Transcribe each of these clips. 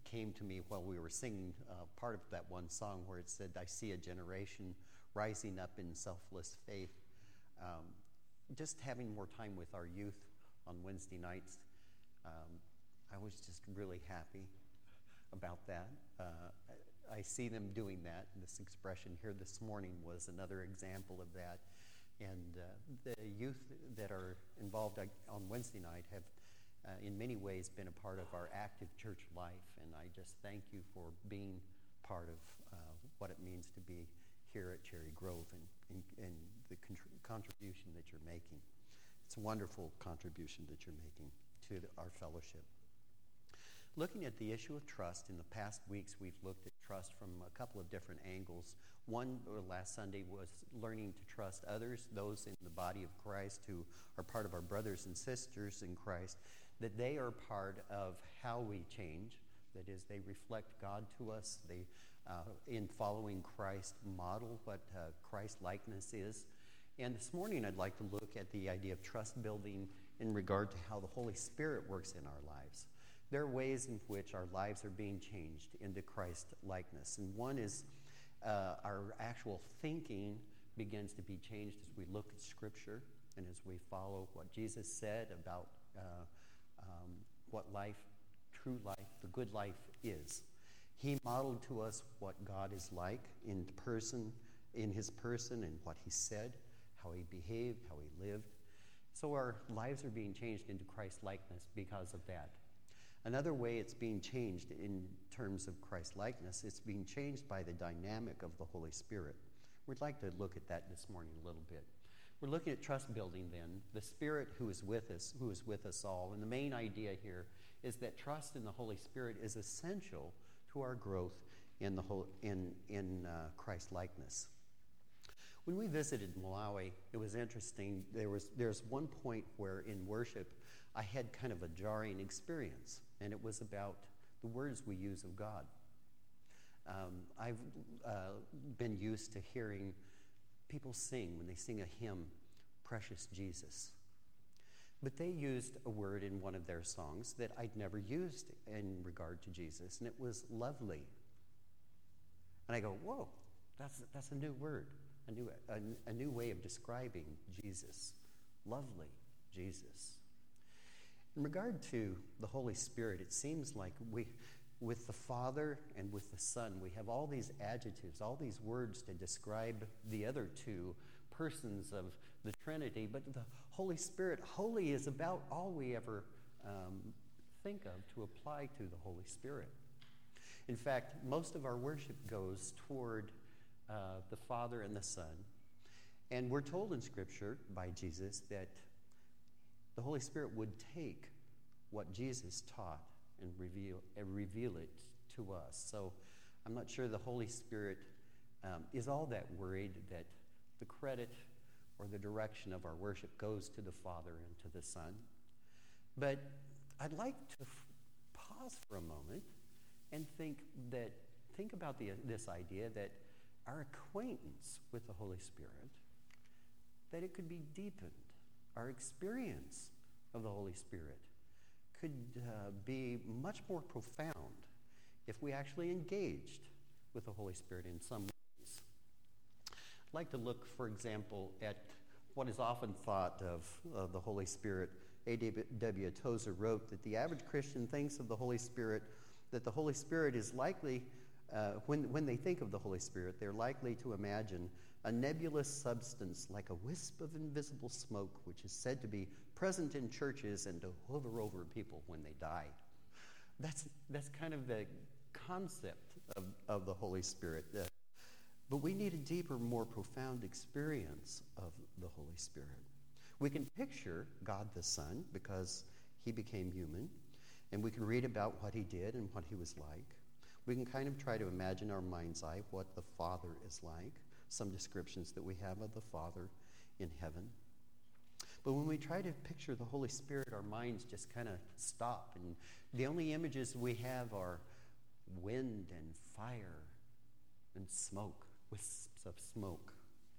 came to me while we were singing part of that one song where it said, "I see a generation rising up in selfless faith." Just having more time with our youth on Wednesday nights, I was just really happy about that. I see them doing that. This expression here this morning was another example of that. And the youth that are involved on Wednesday night have, in many ways, been a part of our active church life. And I just thank you for being part of what it means to be here at Cherry Grove and the contribution that you're making. It's a wonderful contribution that you're making to our fellowship. Looking at the issue of trust, in the past weeks we've looked at trust from a couple of different angles. One, last Sunday, was learning to trust others, those in the body of Christ who are part of our brothers and sisters in Christ, that they are part of how we change. That is, they reflect God to us. They, in following Christ, model what Christ-likeness is. And this morning I'd like to look at the idea of trust building in regard to how the Holy Spirit works in our lives. There are ways in which our lives are being changed into Christ-likeness. And one is our actual thinking begins to be changed as we look at Scripture and as we follow what Jesus said about what life, true life, the good life is. He modeled to us what God is like in his person and what he said, how he behaved, how he lived. So our lives are being changed into Christ-likeness because of that. Another way it's being changed in terms of Christ-likeness, it's being changed by the dynamic of the Holy Spirit. We'd like to look at that this morning a little bit. We're looking at trust building then, the Spirit who is with us all. And the main idea here is that trust in the Holy Spirit is essential to our growth in Christ-likeness. When we visited Malawi, it was interesting. There's one point where in worship I had kind of a jarring experience, and it was about the words we use of God. I've been used to hearing people sing when they sing a hymn, "Precious Jesus." But they used a word in one of their songs that I'd never used in regard to Jesus, and it was "lovely." And I go, whoa, that's a new word. A new way of describing Jesus. Lovely Jesus. In regard to the Holy Spirit, it seems like with the Father and with the Son, we have all these adjectives, all these words to describe the other two persons of the Trinity, but the Holy Spirit, holy is about all we ever think of to apply to the Holy Spirit. In fact, most of our worship goes toward the Father and the Son. And we're told in Scripture by Jesus that the Holy Spirit would take what Jesus taught and reveal it to us. So I'm not sure the Holy Spirit is all that worried that the credit or the direction of our worship goes to the Father and to the Son. But I'd like to pause for a moment and think about this idea that our acquaintance with the Holy Spirit, that it could be deepened. Our experience of the Holy Spirit could be much more profound if we actually engaged with the Holy Spirit in some ways. I'd like to look, for example, at what is often thought of the Holy Spirit. A.W. Tozer wrote that the average Christian thinks of the Holy Spirit, that the Holy Spirit is likely, when they think of the Holy Spirit, they're likely to imagine a nebulous substance like a wisp of invisible smoke, which is said to be present in churches and to hover over people when they die. That's kind of the concept of the Holy Spirit. But we need a deeper, more profound experience of the Holy Spirit. We can picture God the Son because he became human, and we can read about what he did and what he was like. We can kind of try to imagine our mind's eye what the Father is like, some descriptions that we have of the Father in heaven. But when we try to picture the Holy Spirit, our minds just kind of stop, and the only images we have are wind and fire and smoke, wisps of smoke.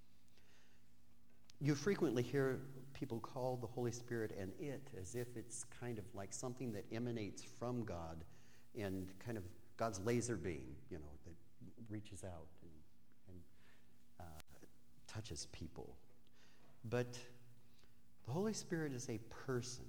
You frequently hear people call the Holy Spirit an it, as if it's kind of like something that emanates from God and kind of God's laser beam, that reaches out and touches people. But the Holy Spirit is a person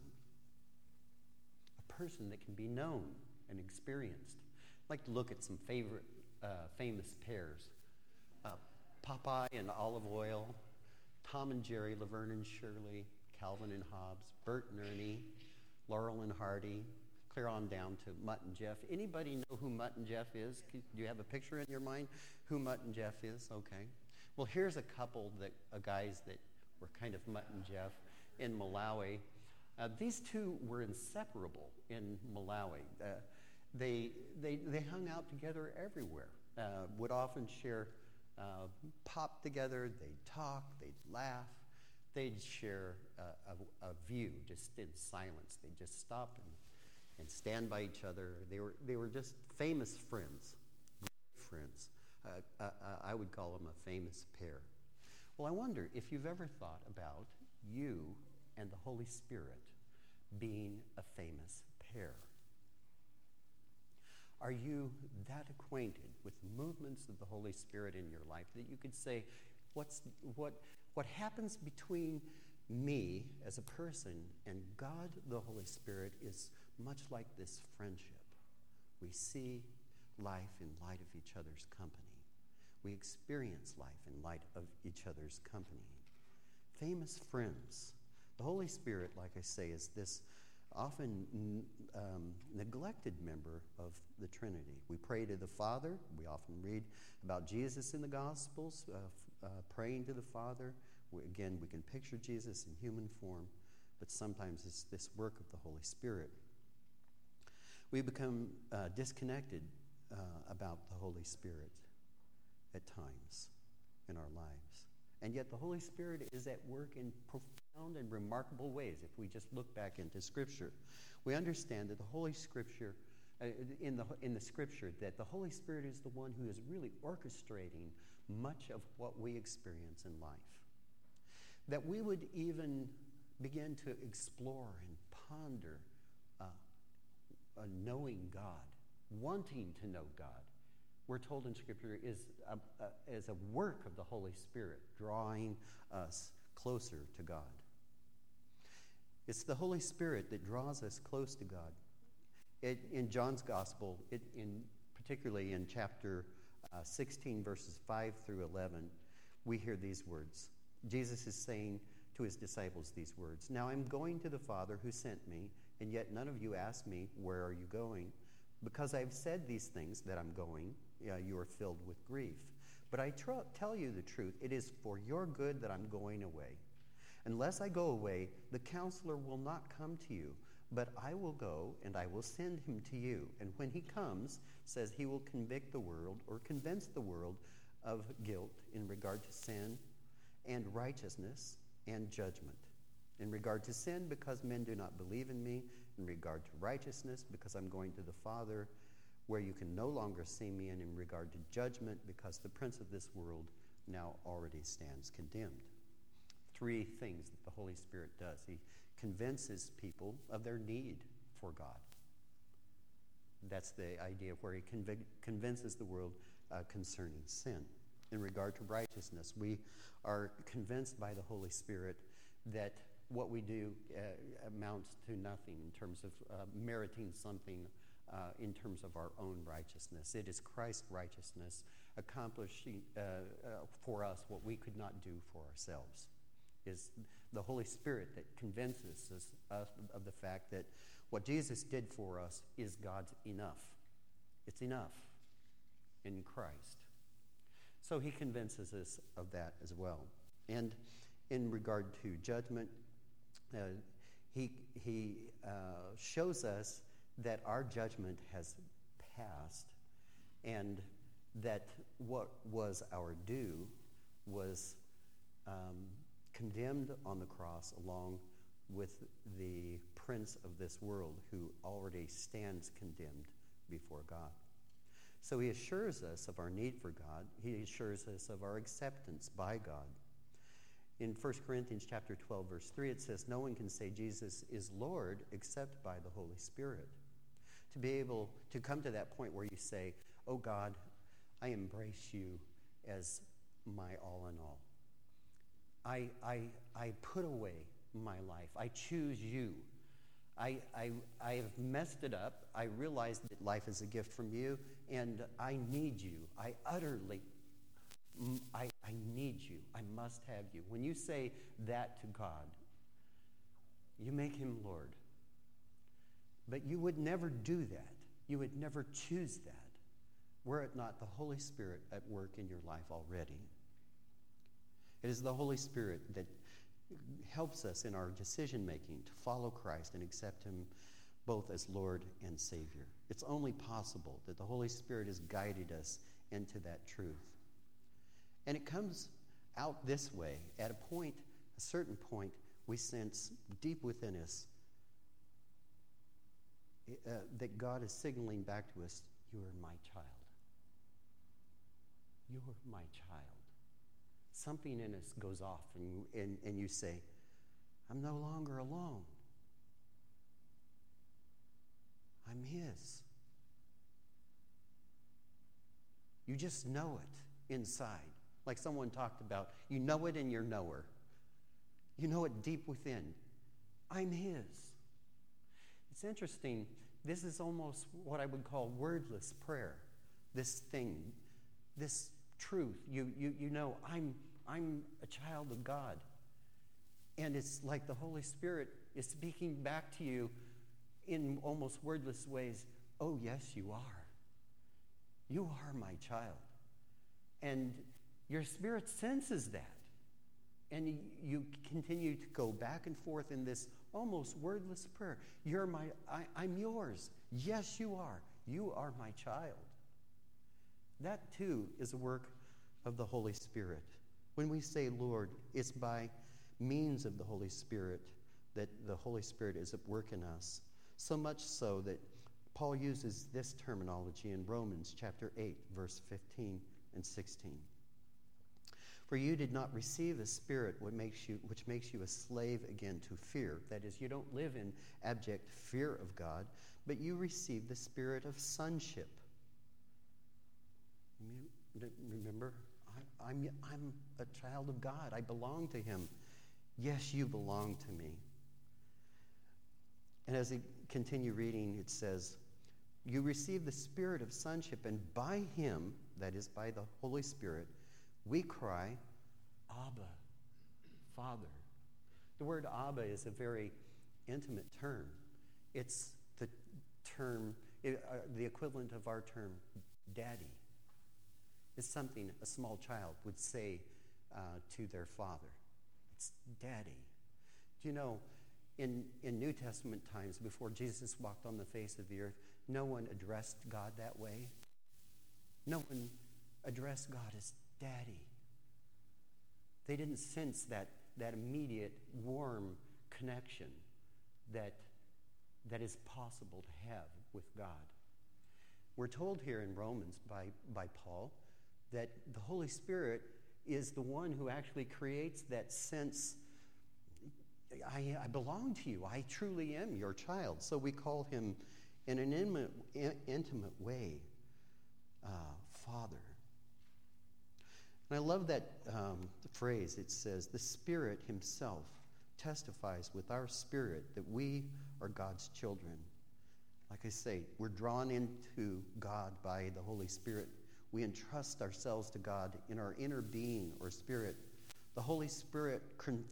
that can be known and experienced. I'd like to look at some famous pairs. Popeye and Olive Oyl, Tom and Jerry, Laverne and Shirley, Calvin and Hobbes, Bert and Ernie, Laurel and Hardy, clear on down to Mutt and Jeff. Anybody know who Mutt and Jeff is? Do you have a picture in your mind who Mutt and Jeff is? Okay. Well, here's a couple of guys that were kind of Mutt and Jeff in Malawi. These two were inseparable in Malawi. They hung out together everywhere, would often share pop together, they'd talk, they'd laugh, they'd share a view just in silence. They'd just stop and stand by each other. They were just famous friends, great friends. I would call them a famous pair. Well, I wonder if you've ever thought about you and the Holy Spirit being a famous pair. Are you that acquainted with movements of the Holy Spirit in your life that you could say, what happens between me as a person and God the Holy Spirit is much like this friendship. We see life in light of each other's company. We experience life in light of each other's company. Famous friends. The Holy Spirit, like I say, is this often neglected member of the Trinity. We pray to the Father. We often read about Jesus in the Gospels, praying to the Father. We can picture Jesus in human form, but sometimes it's this work of the Holy Spirit. We become disconnected about the Holy Spirit at times in our lives. And yet the Holy Spirit is at work in profound and remarkable ways. If we just look back into Scripture, we understand that the Holy Scripture, in the Scripture, that the Holy Spirit is the one who is really orchestrating much of what we experience in life. That we would even begin to explore and ponder knowing God, wanting to know God. We're told in Scripture is a work of the Holy Spirit, drawing us closer to God. It's the Holy Spirit that draws us close to God. In John's Gospel, particularly in chapter 16, verses 5 through 11, we hear these words. Jesus is saying to his disciples these words, "Now I'm going to the Father who sent me, and yet none of you ask me, 'Where are you going?' Because I've said these things that I'm going, you are filled with grief. But I tell you the truth, it is for your good that I'm going away. Unless I go away, the Counselor will not come to you, but I will go and I will send him to you. And when he comes, says he will convict the world or convince the world of guilt in regard to sin and righteousness and judgment. In regard to sin, because men do not believe in me. In regard to righteousness, because I'm going to the Father, where you can no longer see me. And in regard to judgment, because the prince of this world now already stands condemned." Three things that the Holy Spirit does. He convinces people of their need for God. That's the idea of where he convinces the world concerning sin. In regard to righteousness, we are convinced by the Holy Spirit that what we do amounts to nothing in terms of meriting something in terms of our own righteousness. It is Christ's righteousness accomplishing for us what we could not do for ourselves. Is the Holy Spirit that convinces us of the fact that what Jesus did for us is God's enough. It's enough in Christ. So he convinces us of that as well. And in regard to judgment, he shows us that our judgment has passed and that what was our due was condemned on the cross along with the prince of this world who already stands condemned before God. So he assures us of our need for God. He assures us of our acceptance by God. In 1 Corinthians chapter 12, verse 3, it says, "No one can say Jesus is Lord except by the Holy Spirit." to be able to come to that point where you say, oh God, I embrace you as my all in all. I put away my life. I choose you. I have messed it up. I realize that life is a gift from you, and I need you. I need you. I must have you. When you say that to God, you make him Lord. But you would never do that. You would never choose that were it not the Holy Spirit at work in your life already. It is the Holy Spirit that helps us in our decision making to follow Christ and accept him both as Lord and Savior. It's only possible that the Holy Spirit has guided us into that truth. And it comes out this way. At a certain point, we sense deep within us that God is signaling back to us, you are my child. You are my child. Something in us goes off, and you say, I'm no longer alone. I'm his. You just know it inside. Like someone talked about, you know it in your knower. You know it deep within. I'm his. It's interesting. This is almost what I would call wordless prayer. This thing, this truth. You know, I'm a child of God. And it's like the Holy Spirit is speaking back to you in almost wordless ways. Oh, yes, you are. You are my child. And your spirit senses that. And you continue to go back and forth in this almost wordless prayer. I'm yours. Yes, you are. You are my child. That too is a work of the Holy Spirit. When we say Lord, it's by means of the Holy Spirit that the Holy Spirit is at work in us. So much so that Paul uses this terminology in Romans chapter 8, verse 15 and 16. For you did not receive the Spirit which makes you a slave again to fear. That is, you don't live in abject fear of God, but you receive the Spirit of sonship. Remember, I'm a child of God. I belong to him. Yes, you belong to me. And as I continue reading, it says, you receive the Spirit of sonship, and by him, that is by the Holy Spirit, we cry, Abba, Father. The word Abba is a very intimate term. It's the term, the equivalent of our term, Daddy. It's something a small child would say to their father. It's Daddy. Do you know, in New Testament times, before Jesus walked on the face of the earth, no one addressed God that way. No one addressed God as Daddy. They didn't sense that immediate, warm connection that is possible to have with God. We're told here in Romans by Paul that the Holy Spirit is the one who actually creates that sense, I belong to you. I truly am your child. So we call him in an intimate way, Father. And I love that phrase. It says, the Spirit himself testifies with our spirit that we are God's children. Like I say, we're drawn into God by the Holy Spirit. We entrust ourselves to God in our inner being or spirit. The Holy Spirit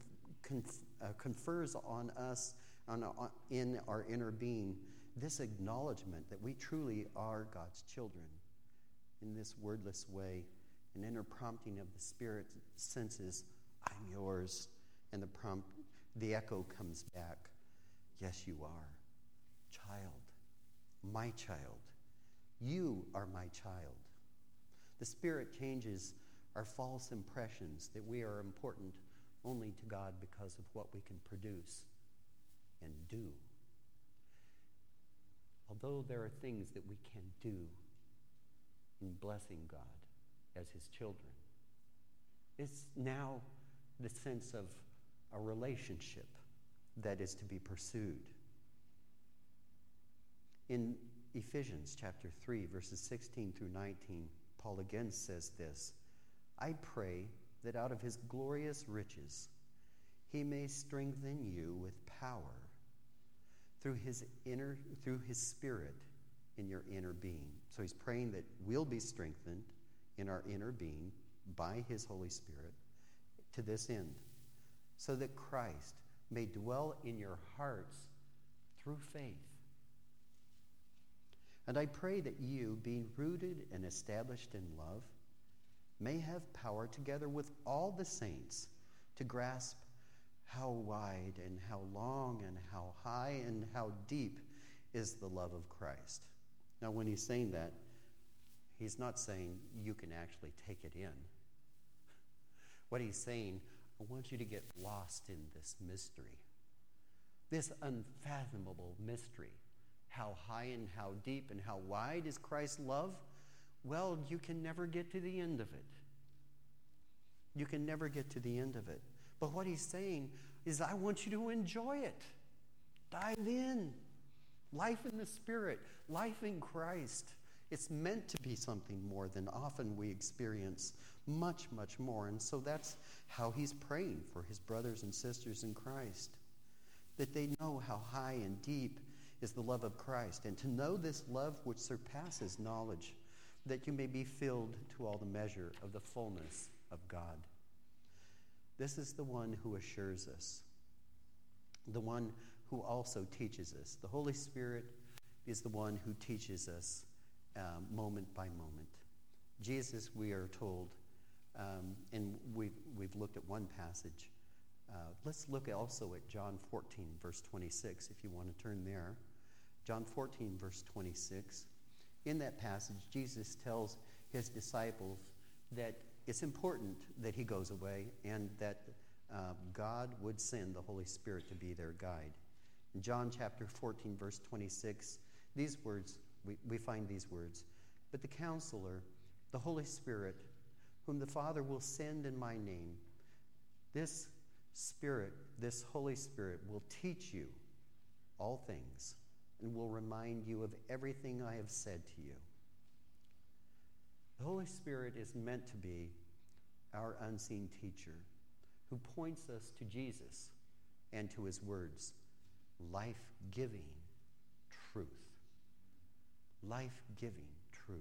confers on us in our inner being this acknowledgement that we truly are God's children. In this wordless way, an inner prompting of the Spirit senses, I'm yours, and the echo comes back, yes, you are, child, my child. You are my child. The Spirit changes our false impressions that we are important only to God because of what we can produce and do. Although there are things that we can do in blessing God as his children, it's now the sense of a relationship that is to be pursued. In Ephesians chapter 3, verses 16 through 19, Paul again says this, I pray that out of his glorious riches he may strengthen you with power through his Spirit in your inner being. So he's praying that we'll be strengthened in our inner being by his Holy Spirit to this end, so that Christ may dwell in your hearts through faith. And I pray that you, being rooted and established in love, may have power together with all the saints to grasp how wide and how long and how high and how deep is the love of Christ. Now, when he's saying that, he's not saying you can actually take it in. What he's saying, I want you to get lost in this mystery, this unfathomable mystery. How high and how deep and how wide is Christ's love? Well, you can never get to the end of it. You can never get to the end of it. But what he's saying is, I want you to enjoy it. Dive in. Life in the Spirit, life in Christ. It's meant to be something more than often we experience, much, much more. And so that's how he's praying for his brothers and sisters in Christ, that they know how high and deep is the love of Christ, and to know this love which surpasses knowledge, that you may be filled to all the measure of the fullness of God. This is the one who assures us, the one who also teaches us. The Holy Spirit is the one who teaches us moment by moment. Jesus, we are told, and we've looked at one passage. Let's look also at John 14, verse 26, if you want to turn there. John 14, verse 26. In that passage, Jesus tells his disciples that it's important that he goes away and that God would send the Holy Spirit to be their guide. In John chapter 14, verse 26, these words, we find these words, but the Counselor, the Holy Spirit, whom the Father will send in my name, this Spirit, this Holy Spirit, will teach you all things and will remind you of everything I have said to you. The Holy Spirit is meant to be our unseen teacher who points us to Jesus and to his words, life-giving truth. Life-giving truth.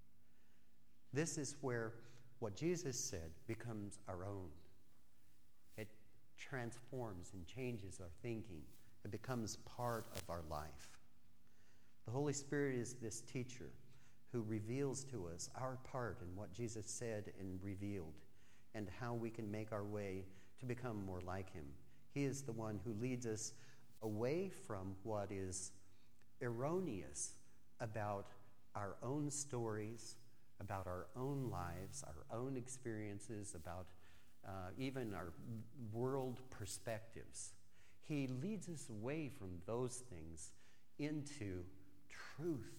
This is where what Jesus said becomes our own. It transforms and changes our thinking. It becomes part of our life. The Holy Spirit is this teacher who reveals to us our part in what Jesus said and revealed, and how we can make our way to become more like him. He is the one who leads us away from what is erroneous about our own stories, about our own lives, our own experiences, about even our world perspectives. He leads us away from those things into truth,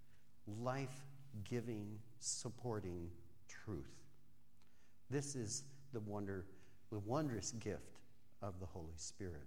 life-giving, supporting truth. This is the wondrous gift of the Holy Spirit.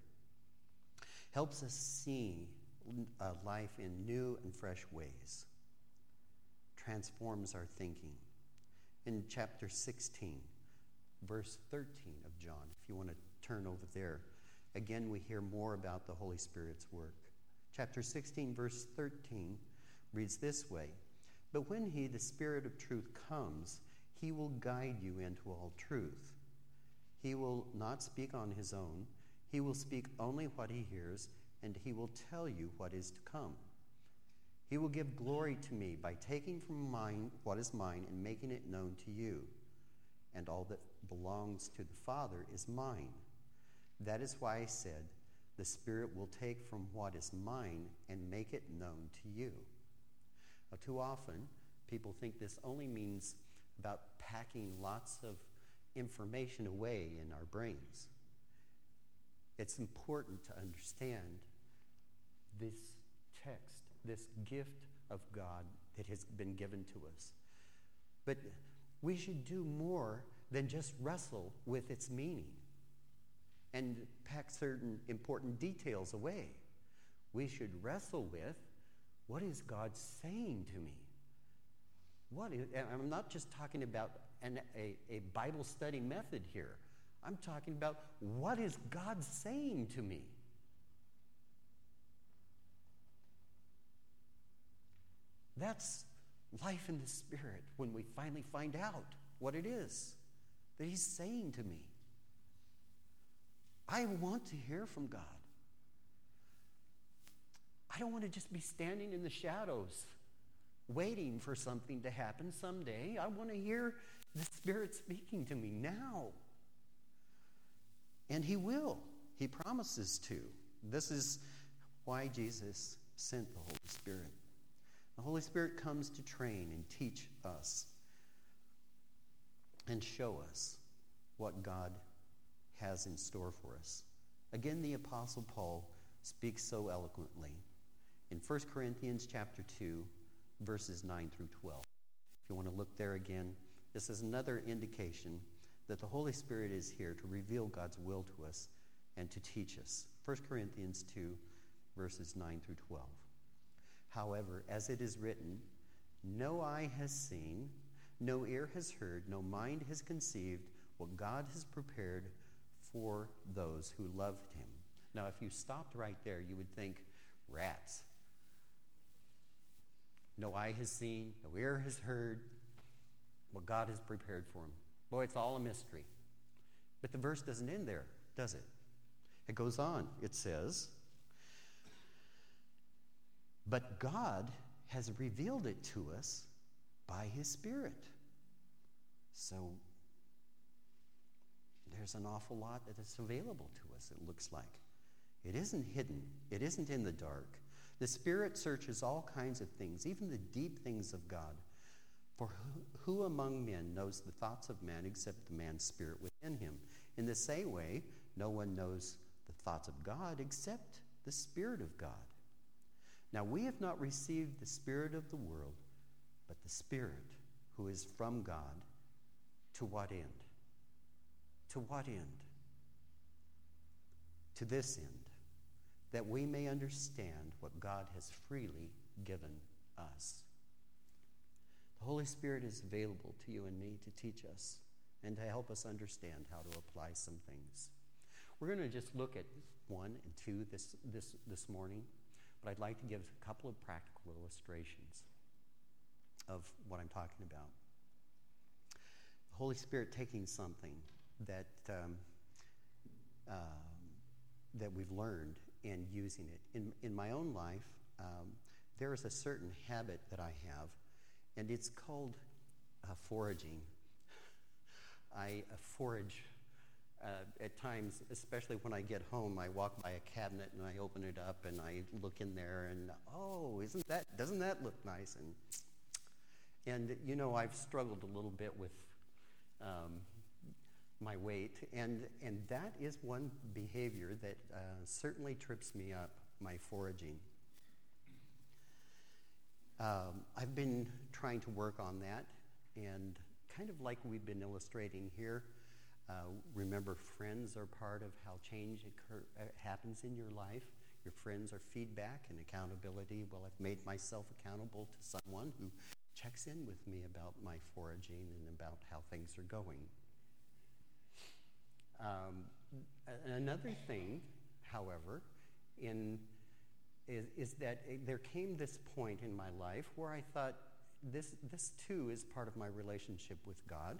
Helps us see life in new and fresh ways. Transforms our thinking. In chapter 16, verse 13 of John, if you want to turn over there, again we hear more about the Holy Spirit's work. Chapter 16, verse 13 reads this way, but when he, the Spirit of truth, comes, he will guide you into all truth. He will not speak on his own. He will speak only what he hears, and he will tell you what is to come. He will give glory to me by taking from mine what is mine and making it known to you. And all that belongs to the Father is mine. That is why I said, the Spirit will take from what is mine and make it known to you. Now, too often, people think this only means about packing lots of information away in our brains. It's important to understand this text, this gift of God that has been given to us. But we should do more than just wrestle with its meaning and pack certain important details away. We should wrestle with What is God saying to me? And I'm not just talking about a Bible study method here. I'm talking about what is God saying to me? That's life in the Spirit when we finally find out what it is that He's saying to me. I want to hear from God. I don't want to just be standing in the shadows waiting for something to happen someday. I want to hear the Spirit speaking to me now. And He will. He promises to. This is why Jesus sent the Holy Spirit. The Holy Spirit comes to train and teach us and show us what God has in store for us. Again, the Apostle Paul speaks so eloquently in 1 Corinthians chapter 2, verses 9 through 12. If you want to look there again, this is another indication that the Holy Spirit is here to reveal God's will to us and to teach us. 1 Corinthians 2, verses 9 through 12. However, as it is written, no eye has seen, no ear has heard, no mind has conceived what God has prepared for those who loved Him. Now, if you stopped right there, you would think, rats. No eye has seen, no ear has heard what God has prepared for Him. Boy, it's all a mystery. But the verse doesn't end there, does it? It goes on. It says, but God has revealed it to us by His Spirit. So there's an awful lot that is available to us, it looks like. It isn't hidden. It isn't in the dark. The Spirit searches all kinds of things, even the deep things of God. For who among men knows the thoughts of man except the man's spirit within him? In the same way, no one knows the thoughts of God except the Spirit of God. Now, we have not received the spirit of the world, but the Spirit who is from God. To what end? To what end? To this end, that we may understand what God has freely given us. The Holy Spirit is available to you and me to teach us and to help us understand how to apply some things. We're going to just look at 1 and 2 this morning, but I'd like to give a couple of practical illustrations of what I'm talking about. The Holy Spirit taking something that that we've learned and using it. In my own life, there is a certain habit that I have, and it's called foraging. I forage at times, especially when I get home. I walk by a cabinet and I open it up and I look in there and, oh, doesn't that look nice? And you know, I've struggled a little bit with my weight, and that is one behavior that certainly trips me up, my foraging. I've been trying to work on that, and kind of like we've been illustrating here, remember, friends are part of how change happens in your life. Your friends are feedback and accountability. Well, I've made myself accountable to someone who checks in with me about my foraging and about how things are going. Another thing, however, is that there came this point in my life where I thought this too is part of my relationship with God.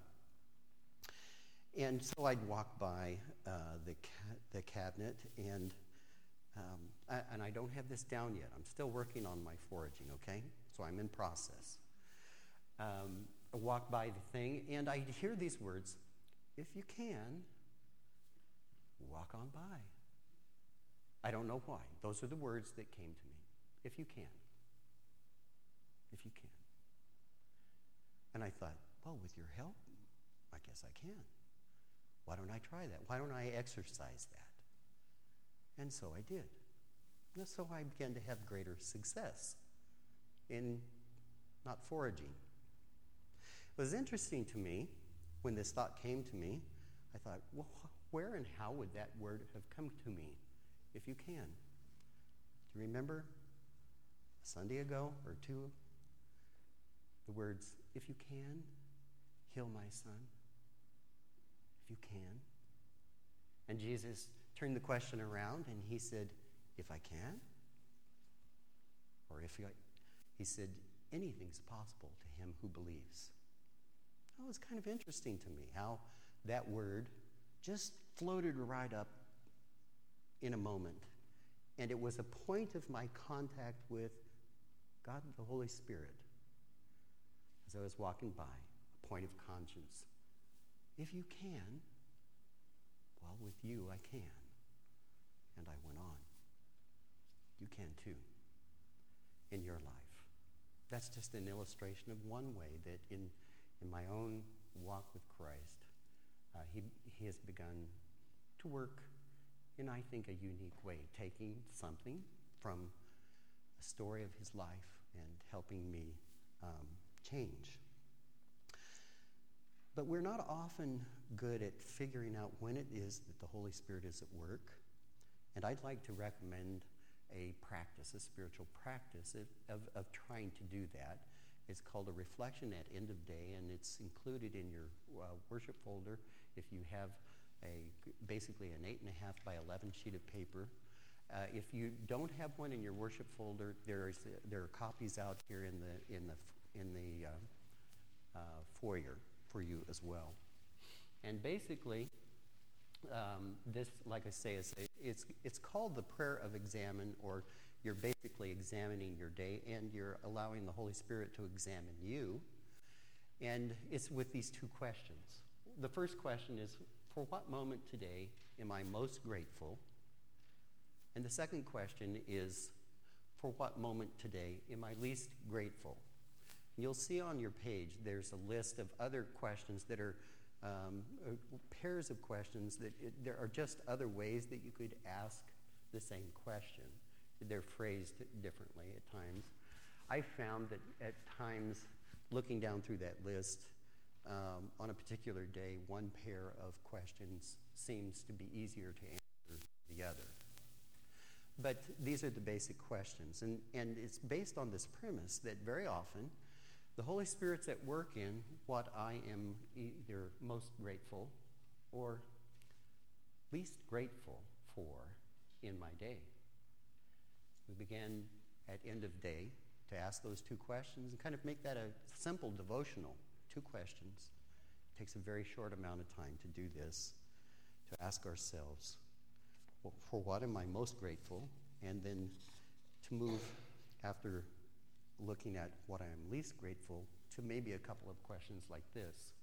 And so I'd walk by the cabinet, and I don't have this down yet. I'm still working on my foraging, okay? So I'm in process. I walk by the thing, and I hear these words, if you can, walk on by. I don't know why. Those are the words that came to me. If you can. If you can. And I thought, well, with your help, I guess I can. Why don't I try that? Why don't I exercise that? And so I did. And so I began to have greater success in not foraging. It was interesting to me when this thought came to me. I thought, well, where and how would that word have come to me? If you can. Do you remember? Sunday ago or two, the words, if you can, heal my son. If you can. And Jesus turned the question around and he said, if I can? Or he said, anything's possible to him who believes. That was kind of interesting to me, how that word just floated right up in a moment. And it was a point of my contact with God, the Holy Spirit, as I was walking by, a point of conscience. If you can, well, with you I can. And I went on. You can too, in your life. That's just an illustration of one way that in my own walk with Christ, he has begun to work in, I think, a unique way, taking something from a story of his life and helping me change. But we're not often good at figuring out when it is that the Holy Spirit is at work. And I'd like to recommend a practice, a spiritual practice of trying to do that. It's called a reflection at end of day, and it's included in your worship folder. If you have basically an 8.5 by 11 sheet of paper. If you don't have one in your worship folder, there are copies out here in the foyer for you as well. And basically, this, like I say, it's called the prayer of examine, or you're basically examining your day and you're allowing the Holy Spirit to examine you. And it's with these two questions. The first question is, for what moment today am I most grateful? And the second question is, for what moment today am I least grateful? You'll see on your page there's a list of other questions that are pairs of questions that there are just other ways that you could ask the same question. They're phrased differently at times. I found that at times, looking down through that list, on a particular day, one pair of questions seems to be easier to answer than the other. But these are the basic questions. And it's based on this premise that very often the Holy Spirit's at work in what I am either most grateful or least grateful for in my day. We began at end of day to ask those two questions and kind of make that a simple devotional. 2 questions. It takes a very short amount of time to do this, to ask ourselves, well, for what am I most grateful? And then to move, after looking at what I am least grateful, to maybe a couple of questions like this.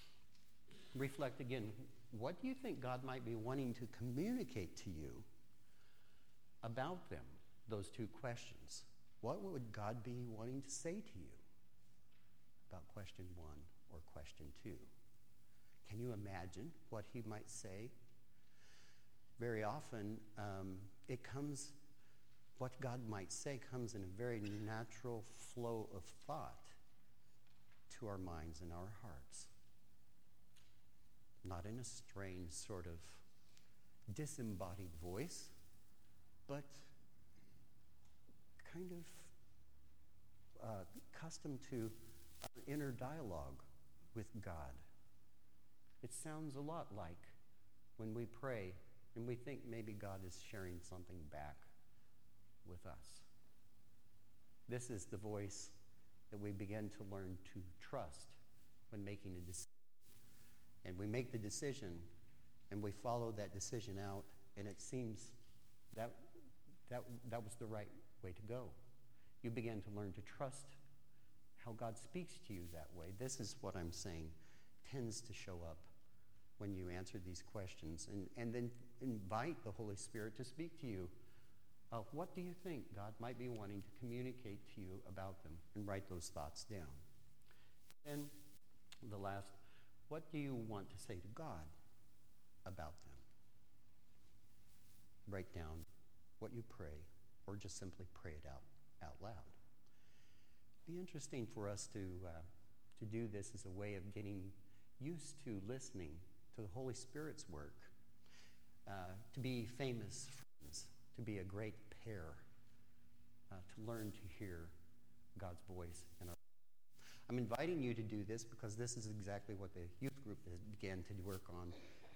Reflect again, what do you think God might be wanting to communicate to you about them, those 2 questions? What would God be wanting to say to you about question 1 or question 2? Can you imagine what he might say? Very often, what God might say comes in a very natural flow of thought to our minds and our hearts. Not in a strange sort of disembodied voice, but kind of accustomed to our inner dialogue with God. It sounds a lot like when we pray and we think maybe God is sharing something back with us. This is the voice that we begin to learn to trust when making a decision. And we make the decision and we follow that decision out, and it seems that was the right way to go. You begin to learn to trust how God speaks to you that way. This is what I'm saying tends to show up when you answer these questions, and then invite the Holy Spirit to speak to you. What do you think God might be wanting to communicate to you about them? And write those thoughts down. And the last, what do you want to say to God about them? Write down what you pray, or just simply pray it out loud. It'd be interesting for us to do this as a way of getting used to listening to the Holy Spirit's work, to be famous friends, to be a great pair, to learn to hear God's voice in our lives. I'm inviting you to do this because this is exactly what the youth group began to work on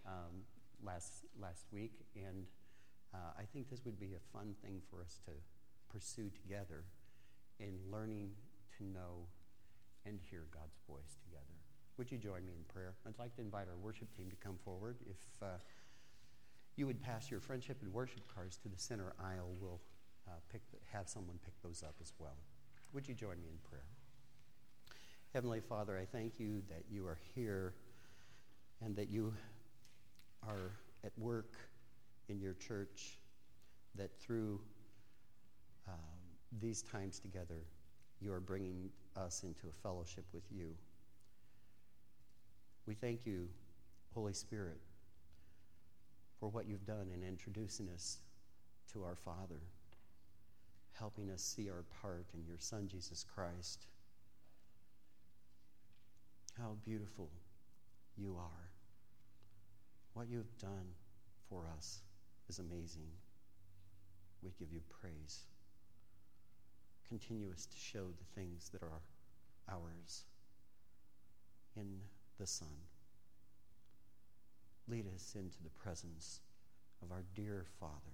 last week, and I think this would be a fun thing for us to pursue together in learning to know and hear God's voice together. Would you join me in prayer? I'd like to invite our worship team to come forward. If you would pass your friendship and worship cards to the center aisle, we'll have someone pick those up as well. Would you join me in prayer? Heavenly Father, I thank you that you are here and that you are at work in your church, that through these times together, you are bringing us into a fellowship with you. We thank you, Holy Spirit, for what you've done in introducing us to our Father, helping us see our part in your Son, Jesus Christ. How beautiful you are. What you have done for us is amazing. We give you praise. Continue us to show the things that are ours in the Son. Lead us into the presence of our dear Father.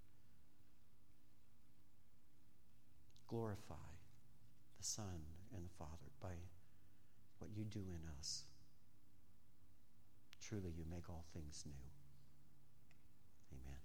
Glorify the Son and the Father by what you do in us. Truly, you make all things new. Amen.